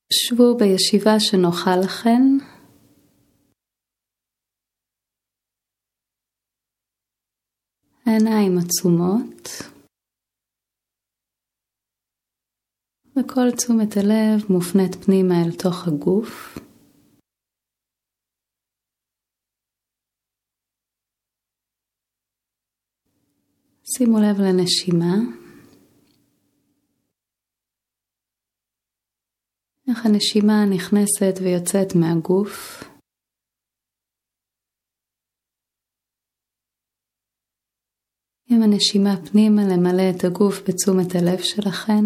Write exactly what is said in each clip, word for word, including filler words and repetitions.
שבו בישיבה שנוחה לכן. העיניים עצומות. וכל תשומת הלב מופנית פנימה אל תוך הגוף. שימו לב לנשימה. איך הנשימה נכנסת ויוצאת מהגוף. עם הנשימה פנימה למלא את הגוף בתשומת הלב שלכן.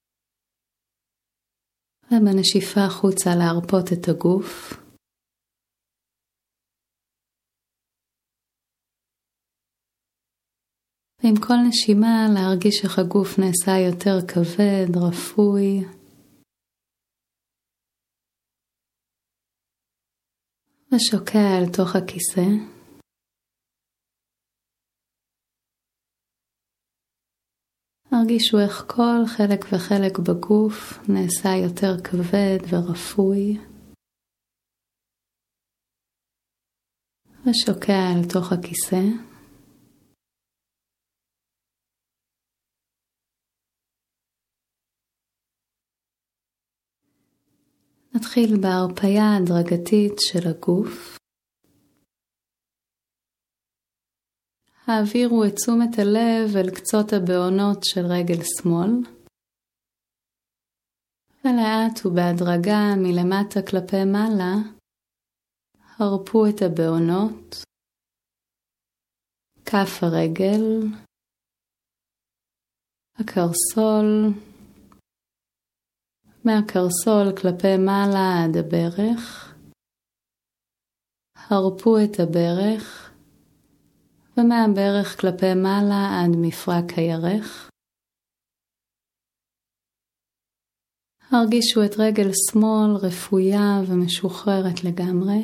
ובנשיפה החוצה להרפות את הגוף. ועם כל נשימה להרגיש איך הגוף נעשה יותר כבד, רפוי. ושוקע אל תוך הכיסא. הרגישו איך כל חלק וחלק בגוף נעשה יותר כבד ורפוי. ושוקע אל תוך הכיסא. נתחיל בהרפיה הדרגתית של הגוף. העבירו את תשומת הלב אל קצות הבעונות של רגל שמאל. ולאט ובהדרגה מלמטה כלפי מעלה, הרפו את הבעונות. כף הרגל, הקרסול, מהקרסול כלפי מעלה עד הברך. הרפו את הברך. ומהברך כלפי מעלה עד מפרק הירך. הרגישו את רגל שמאל רפויה ומשוחררת לגמרי.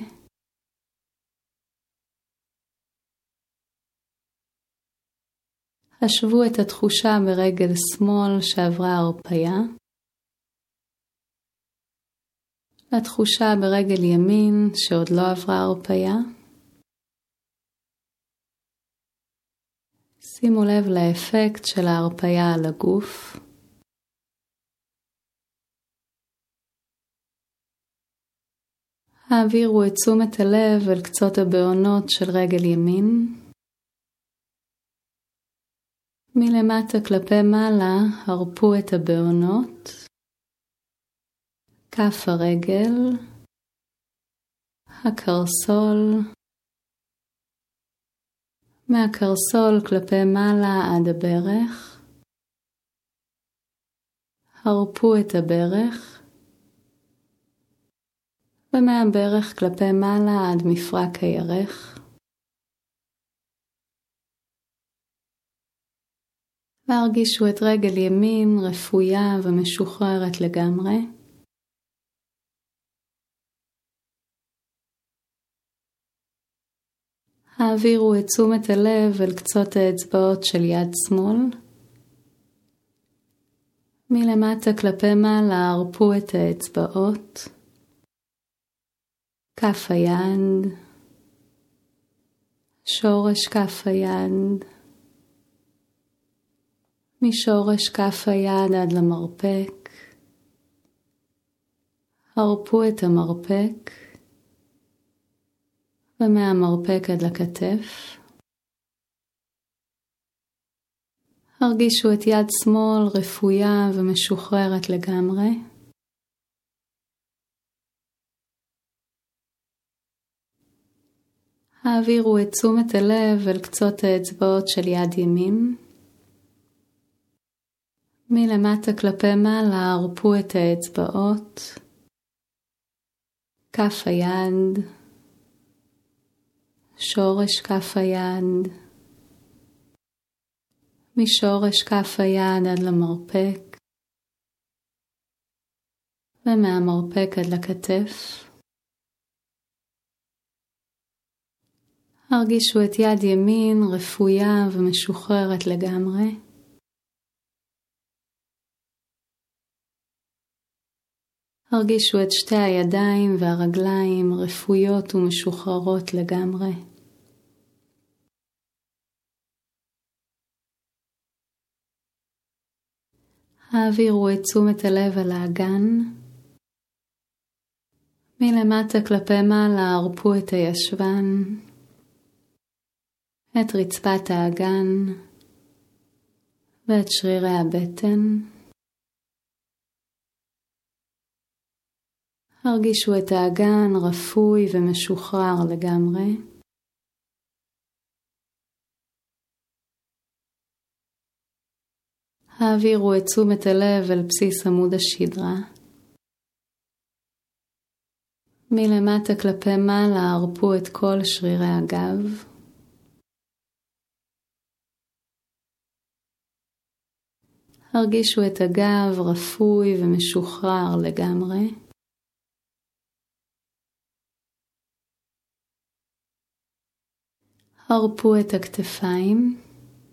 השוו את התחושה ברגל שמאל שעברה הרפיה. התחושה ברגל ימין שעוד לא עברה הרפיה. שימו לב לאפקט של ההרפיה על הגוף. העבירו את תשומת הלב אל קצות הבעונות של רגל ימין. מלמטה כלפי מעלה הרפו את הבעונות. כף הרגל, הקרסול, מהקרסול כלפי מעלה עד הברך. הרפו את הברך. ומהברך כלפי מעלה עד מפרק הירך. והרגישו את רגל ימין רפויה ומשוחררת לגמרי. העבירו את תשומת הלב אל קצות האצבעות של יד שמאל. מלמטה כלפי מעלה הרפו את האצבעות. כף היד. שורש כף היד. משורש כף היד עד למרפק. הרפו את המרפק. ומהמרפק עד לכתף. הרגישו את יד שמאל רפויה ומשוחררת לגמרי. העבירו את תשומת הלב אל קצות האצבעות של יד ימין. מלמטה כלפי מעלה הרפו את האצבעות. כף היד. שורש כף היד. משורש כף היד עד למרפק. ומהמרפק עד לכתף. הרגישו את יד ימין רפויה ומשוחררת לגמרי. הרגישו את שתי הידיים והרגליים רפויות ומשוחררות לגמרי. העבירו את תשומת הלב על האגן. מלמטה כלפי מעלה הרפו את הישבן, את רצפת האגן ואת שרירי הבטן. הרגישו את האגן רפוי ומשוחרר לגמרי. העבירו את תשומת הלב אל בסיס עמוד השדרה. מלמטה כלפי מעלה הרפו את כל שרירי הגב. הרגישו את הגב רפוי ומשוחרר לגמרי. הרפו את הכתפיים.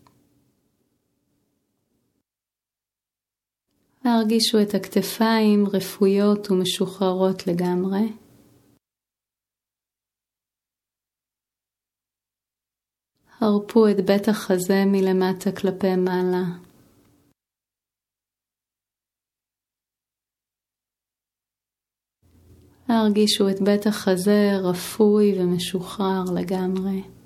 הרגישו את הכתפיים רפויות ומשוחררות לגמרי. הרפו את בית החזה מלמטה כלפי מעלה. הרגישו את בית החזה רפוי ומשוחרר לגמרי.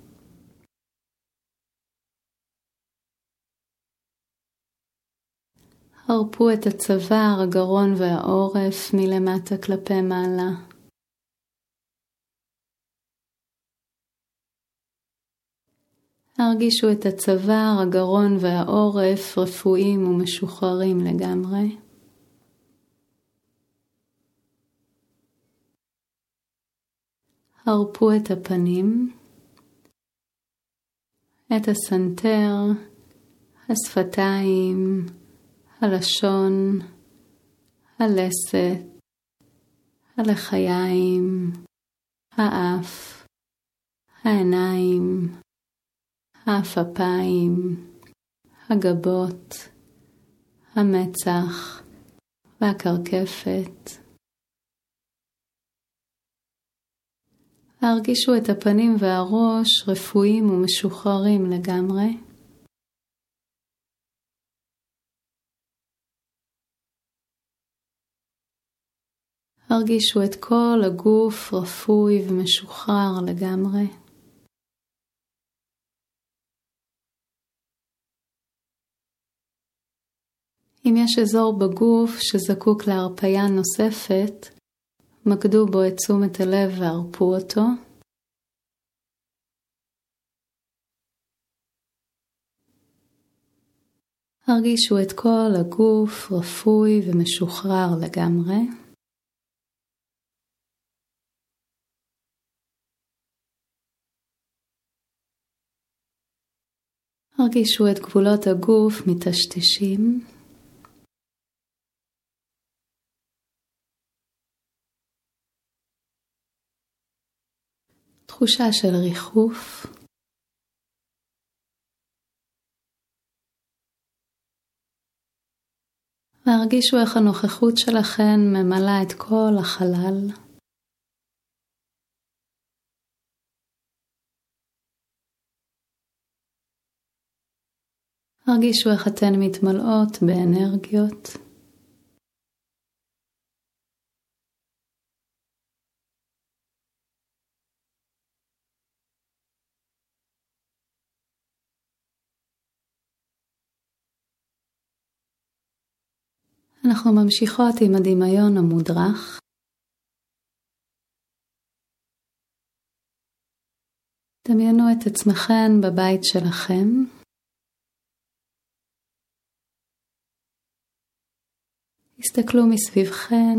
הרפו את הצוואר, הגרון והעורף מלמטה כלפי מעלה. הרגישו את הצוואר, הגרון והעורף רפואיים ומשוחררים לגמרי. הרפו את הפנים, את הסנטר, השפתיים, הלשון, הלסת, הלחיים, האף, העיניים, האפפיים, הגבות, המצח והקרקפת. הרגישו את הפנים והראש רפואיים ומשוחררים לגמרי. הרגישו את כל הגוף רפוי ומשוחרר לגמרי. אם יש אזור בגוף שזקוק להרפיה נוספת, מקדו בו את תשומת הלב והרפו אותו. הרגישו את כל הגוף רפוי ומשוחרר לגמרי. הרגישו את גבולות הגוף מטשטשים. תחושה של ריחוף. והרגישו איך הנוכחות שלכם ממלאה את כל החלל. הרגישו איך אתן מתמלאות באנרגיות. אנחנו ממשיכות עם הדמיון המודרך. דמיינו את עצמכן בבית שלכם. הסתכלו מסביבכן,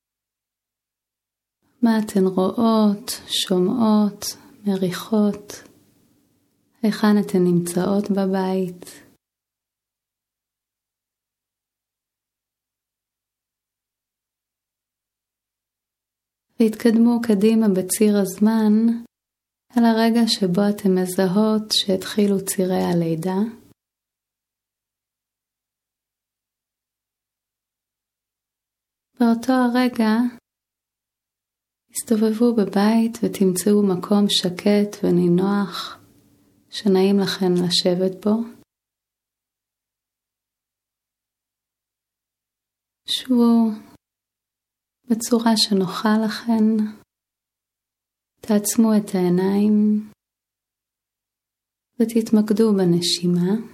מה אתן רואות, שומעות, מריחות, היכן אתן נמצאות בבית. והתקדמו קדימה בציר הזמן, על הרגע שבו אתן מזהות שהתחילו צירי הלידה. באותו הרגע הסתובבו בבית ותמצאו מקום שקט ונינוח שנעים לכן לשבת בו. שבו בצורה שנוחה לכן, תעצמו את העיניים ותתמקדו בנשימה.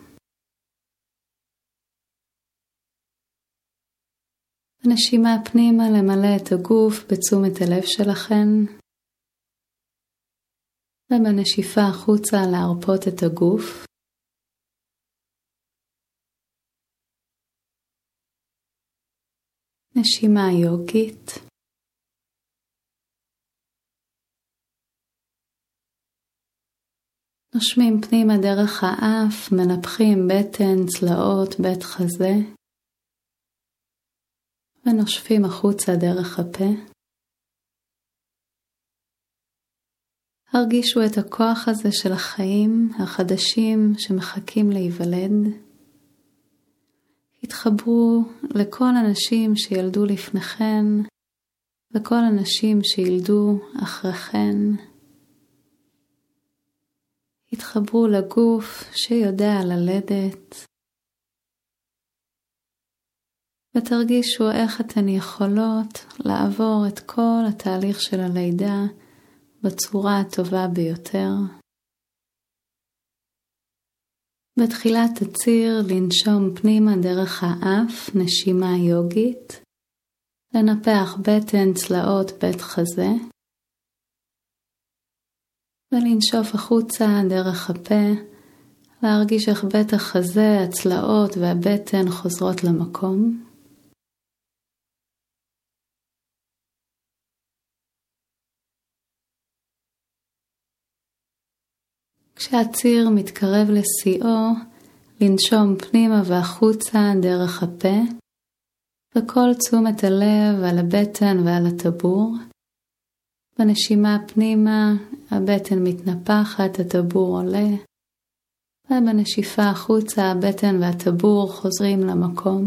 הנשימה פנימה למלא את הגוף בתשומת הלב שלכן, ובנשיפה החוצה להרפות את הגוף. נשימה יוגית. נושמים פנימה דרך האף, מנפחים בטן, צלעות, בית חזה. ונושפים החוצה דרך הפה. הרגישו את הכוח הזה של החיים החדשים שמחכים להיוולד. התחברו לכל הנשים שילדו לפניכן וכל הנשים שילדו אחריכן. התחברו לגוף שיודע ללדת. ותרגישו איך אתן יכולות לעבור את כל התהליך של הלידה בצורה הטובה ביותר. בתחילת הציר לנשום פנימה דרך האף, נשימה יוגית, לנפח בטן, צלעות, בית חזה, ולנשוף החוצה דרך הפה, להרגיש איך בית החזה, הצלעות והבטן חוזרות למקום. כשהציר מתקרב לשיאו, לנשום פנימה והחוצה דרך הפה, וכל תשומת הלב על הבטן ועל הטבור. בנשימה פנימה, הבטן מתנפחת, הטבור עולה, ובנשיפה החוצה, הבטן והטבור חוזרים למקום.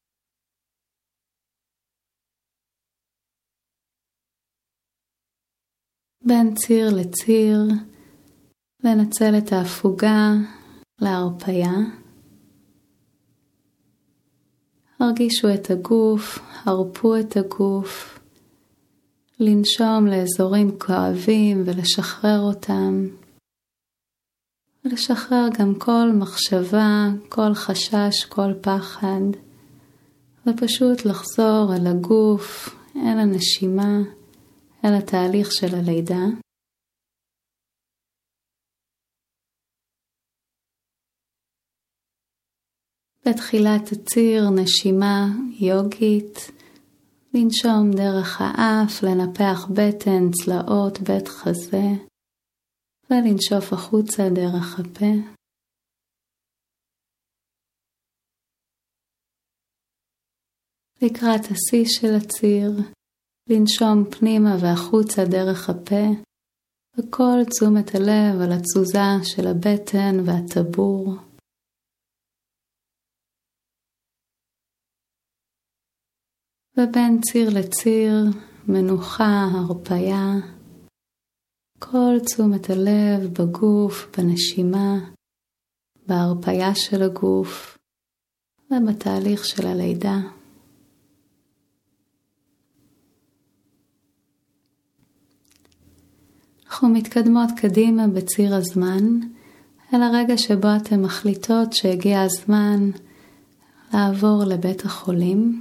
בין ציר לציר, לנצל את ההפוגה להרפיה. הרגישו את הגוף, הרפו את הגוף, לנשום לאזורים כואבים ולשחרר אותם. ולשחרר גם כל מחשבה, כל חשש, כל פחד. ופשוט לחזור אל הגוף, אל הנשימה, אל התהליך של הלידה. בתחילת הציר נשימה יוגית, לנשום דרך האף, לנפח בטן, צלעות, בית חזה, ולנשוף החוצה דרך הפה. לקראת השיא של הציר, לנשום פנימה והחוצה דרך הפה, וכל תשומת הלב על התזוזה של הבטן והטבור. ובין ציר לציר, מנוחה, הרפיה, כל תשומת הלב בגוף, בנשימה, בהרפיה של הגוף, ובתהליך של הלידה. אנחנו מתקדמות קדימה בציר הזמן, אל הרגע שבו אתם מחליטות שהגיע הזמן לעבור לבית החולים.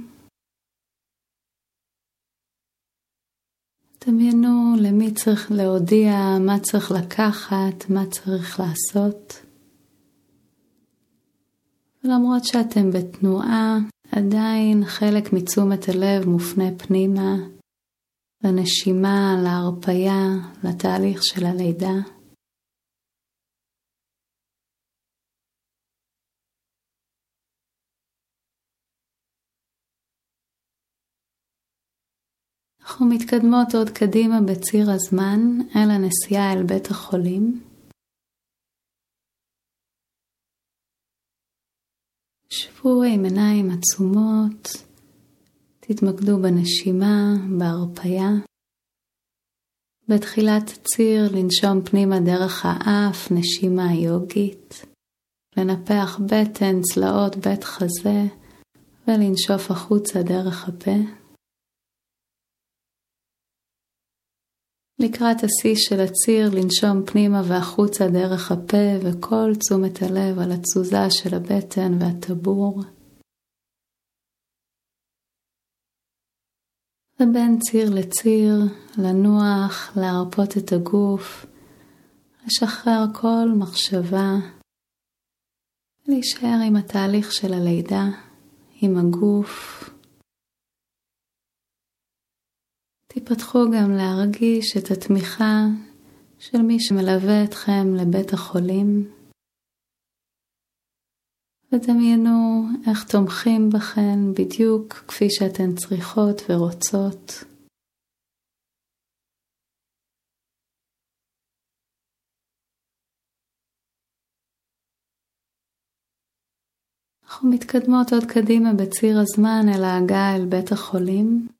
דמיינו למי צריך להודיע, מה צריך לקחת, מה צריך לעשות. ולמרות שאתם בתנועה, עדיין חלק מתשומת הלב מופנה פנימה, לנשימה, להרפיה, לתהליך של הלידה. אנחנו מתקדמות עוד קדימה בציר הזמן אל הנסיעה אל בית החולים. שבו עם עיניים עצומות, תתמקדו בנשימה, בהרפיה. בתחילת הציר לנשום פנימה דרך האף, נשימה יוגית. לנפח בטן, צלעות, בית חזה, ולנשוף החוצה דרך הפה. לקראת השיא של הציר לנשום פנימה והחוצה דרך הפה, וכל תשומת הלב על התזוזה של הבטן והטבור. ובין ציר לציר, לנוח, להרפות את הגוף, לשחרר כל מחשבה, להישאר עם התהליך של הלידה, עם הגוף. תיפתחו גם להרגיש את התמיכה של מי שמלווה אתכם לבית החולים. ודמיינו איך תומכים בכן בדיוק כפי שאתן צריכות ורוצות. אנחנו מתקדמות עוד קדימה בציר הזמן אל ההגעה אל בית החולים.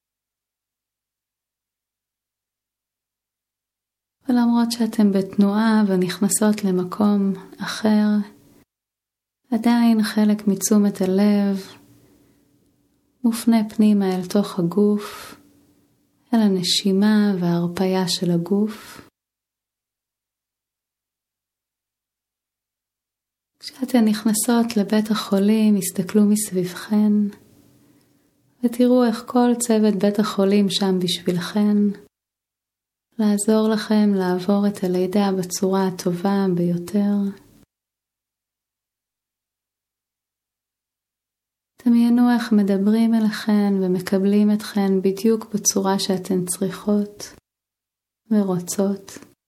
ולמרות שאתם בתנועה ונכנסות למקום אחר, עדיין חלק מתשומת הלב מופנה פנימה אל תוך הגוף, אל הנשימה וההרפיה של הגוף. כשאתן נכנסות לבית החולים, הסתכלו מסביבכן, ותראו איך כל צוות בית החולים שם בשבילכן, לעזור לכם לעבור את הלידה בצורה הטובה ביותר. דמיינו איך מדברים אליכן ומקבלים אתכן בדיוק בצורה שאתן צריכות ורוצות.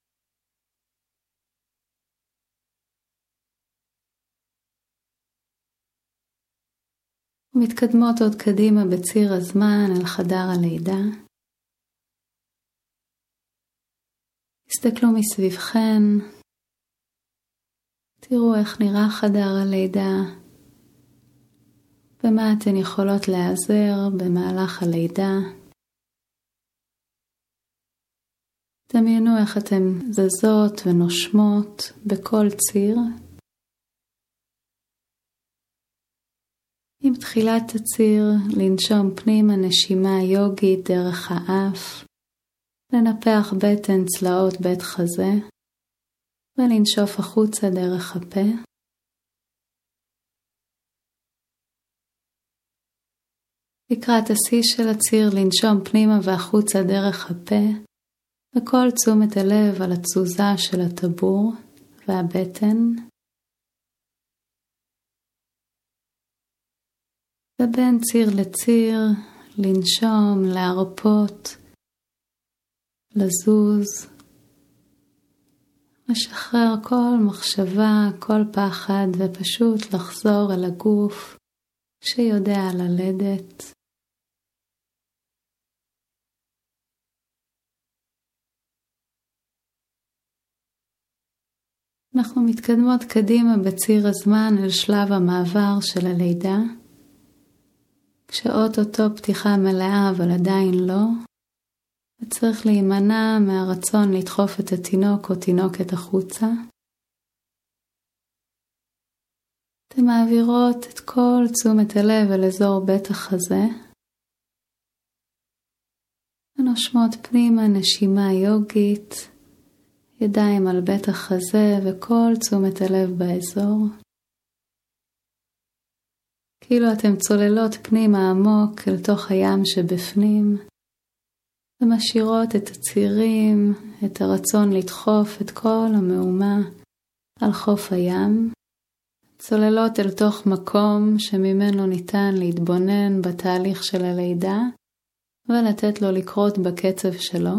ומתקדמות עוד קדימה בציר הזמן אל חדר הלידה. הסתכלו מסביבכן, תראו איך נראה חדר הלידה, במה אתן יכולות להיעזר במהלך הלידה. דמיינו איך אתן זזות ונושמות בכל ציר. עם תחילת הציר לנשום פנימה נשימה יוגית דרך האף, לנפח בטן, צלעות, בית חזה, ולנשוף החוצה דרך הפה. לקראת השיא של הציר לנשום פנימה והחוצה דרך הפה, וכל תשומת הלב על התזוזה של הטבור והבטן. ובין ציר לציר לנשום, להרפות, לזוז, לשחרר כל מחשבה, כל פחד, ופשוט לחזור אל הגוף שיודע ללדת. אנחנו מתקדמות קדימה בציר הזמן אל שלב המעבר של הלידה, כשאוטוטו פתיחה מלאה אבל עדיין לא, וצריך להימנע מהרצון לדחוף את התינוק או תינוקת החוצה. אתם מעבירות את כל תשומת הלב אל אזור בית החזה, ונושמות פנימה נשימה יוגית, ידיים על בית החזה וכל תשומת הלב באזור. כאילו אתם צוללות פנימה עמוק אל תוך הים שבפנים, ומשאירות את הצירים, את הרצון לדחוף את כל המהומה על חוף הים, צוללות אל תוך מקום שממנו ניתן להתבונן בתהליך של הלידה, ולתת לו לקרות בקצב שלו.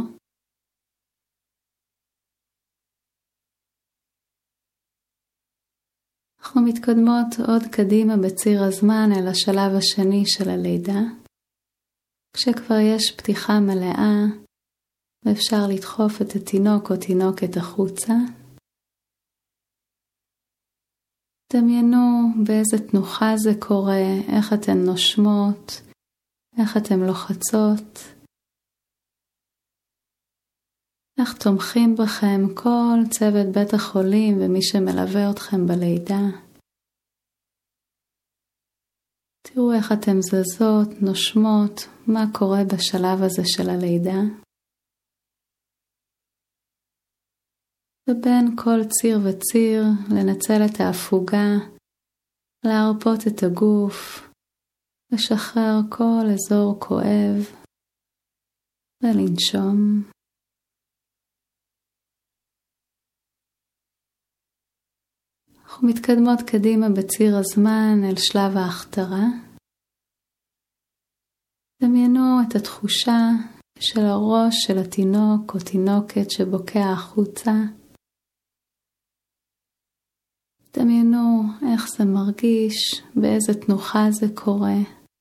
אנחנו מתקדמות עוד קדימה בציר הזמן אל השלב השני של הלידה, כשכבר יש פתיחה מלאה ואפשר לדחוף את התינוק או תינוקת החוצה. דמיינו באיזה תנוחה זה קורה, איך אתן נושמות, איך אתם לוחצות, איך תומכים בכם כל צוות בית החולים ומי שמלווה אתכם בלידה. תראו איך אתם זזות, נושמות, מה קורה בשלב הזה של הלידה. ובין כל ציר וציר לנצל את ההפוגה, להרפות את הגוף, לשחרר כל אזור כואב ולנשום. אנחנו מתקדמות קדימה בציר הזמן אל שלב ההכתרה. דמיינו את התחושה של הראש של התינוק או תינוקת שבוקע החוצה. דמיינו איך זה מרגיש, באיזה תנוחה זה קורה.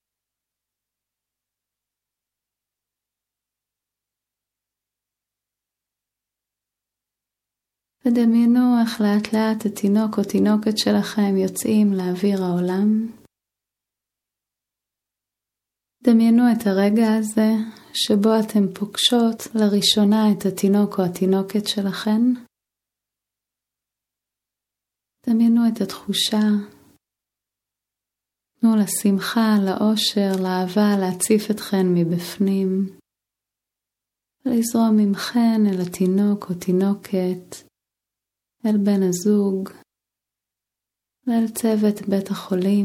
ודמיינו איך לאט לאט התינוק או תינוקת שלכם יוצאים לאוויר העולם. דמיינו את הרגע הזה שבו אתם פוגשות לראשונה את התינוק או התינוקת שלכם. דמיינו את התחושה. תנו לשמחה, לאושר, לאהבה להציף אתכן מבפנים. ולזרום ממכן אל התינוק או תינוקת. אל בן הזוג, ואל צוות בית החולים.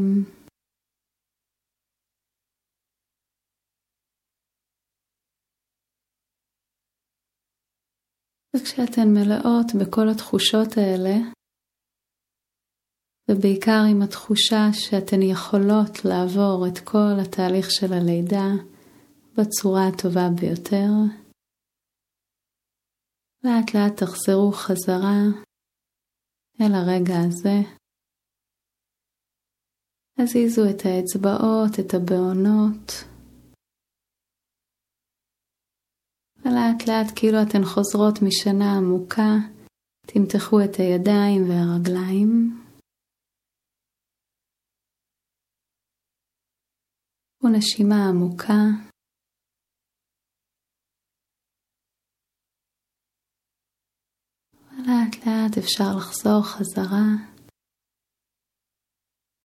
וכשאתן מלאות בכל התחושות האלה, ובעיקר עם התחושה שאתן יכולות לעבור את כל התהליך של הלידה בצורה הטובה ביותר, לאט לאט תחזרו חזרה אל הרגע הזה. הזיזו את האצבעות, את הבעונות. ולאט לאט כאילו אתן חוזרות משינה עמוקה, תמתחו את הידיים והרגליים. ונשימה עמוקה. ולאט לאט אפשר לחזור חזרה.